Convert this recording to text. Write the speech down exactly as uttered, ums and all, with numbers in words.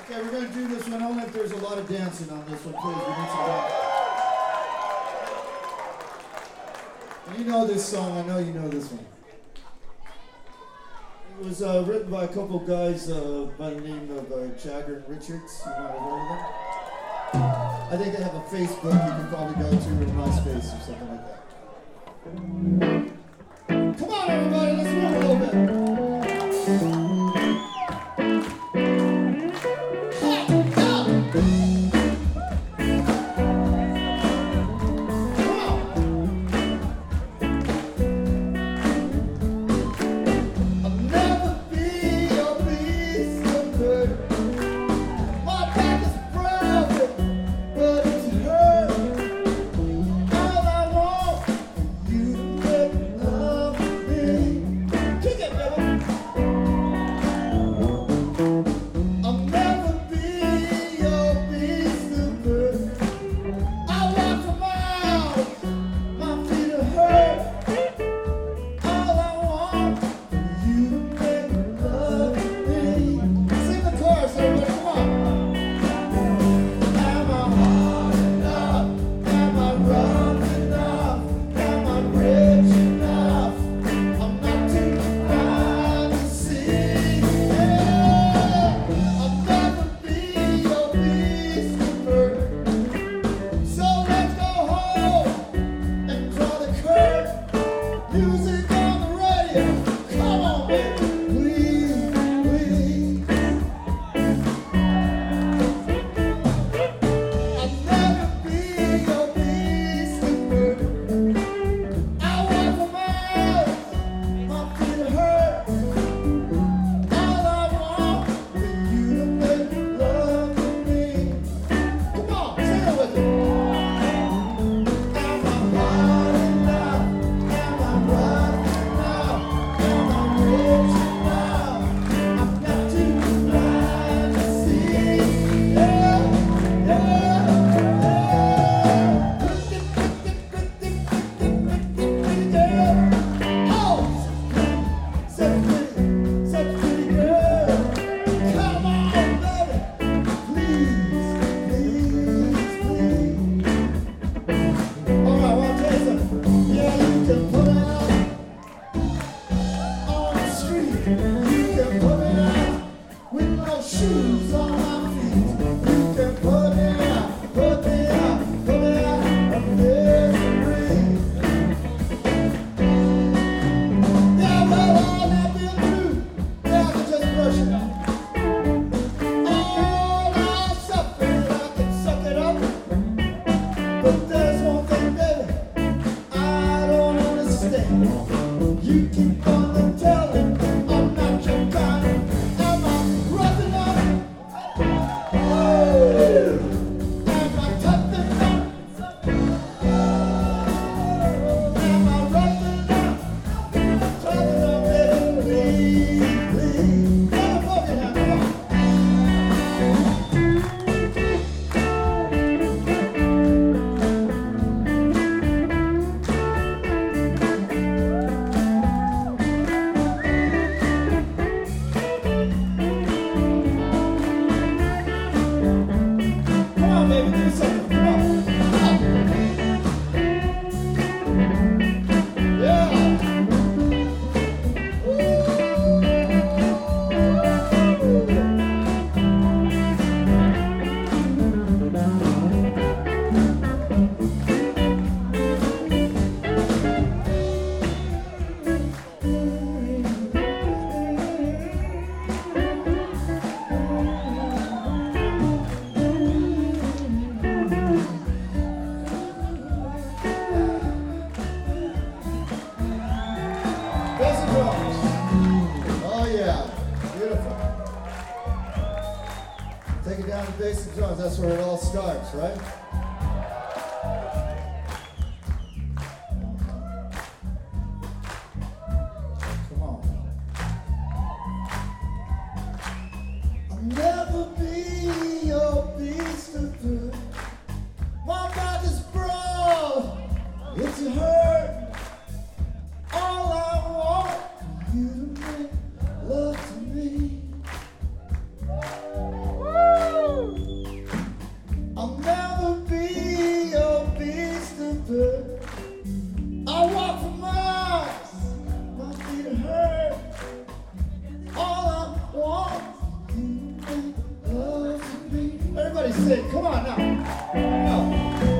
Okay, we're going to do this one only if there's a lot of dancing on this one, please. We need some dancing. And you know this song. I know you know this one. It was uh, written by a couple guys uh, by the name of uh, Jagger and Richards. You might have heard of them. I think they have a Facebook you can probably go to, or MySpace or something like that. Come on, everybody, let's move a little bit. That's where it all starts, right? Come on. I'll never be your beast of burden. My body's broad, it's a hurt. All I want is you to make love to me. Woo! sing. Come on now. Go.